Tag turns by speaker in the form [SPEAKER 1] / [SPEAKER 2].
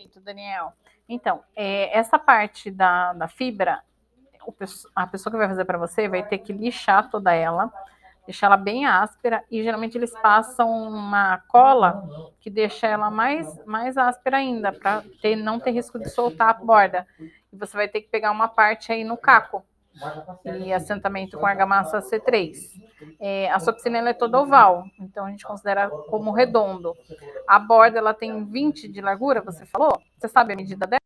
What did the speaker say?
[SPEAKER 1] Perfeito, Daniel. Então, essa parte da fibra, a pessoa que vai fazer para você vai ter que lixar toda ela, deixar ela bem áspera, e geralmente eles passam uma cola que deixa ela mais áspera ainda, para não ter risco de soltar a borda. E você vai ter que pegar uma parte aí no caco e assentamento com argamassa C3. A sua piscina ela é toda oval, então a gente considera como redondo. A borda ela tem 20 de largura, você falou? Você sabe a medida dela?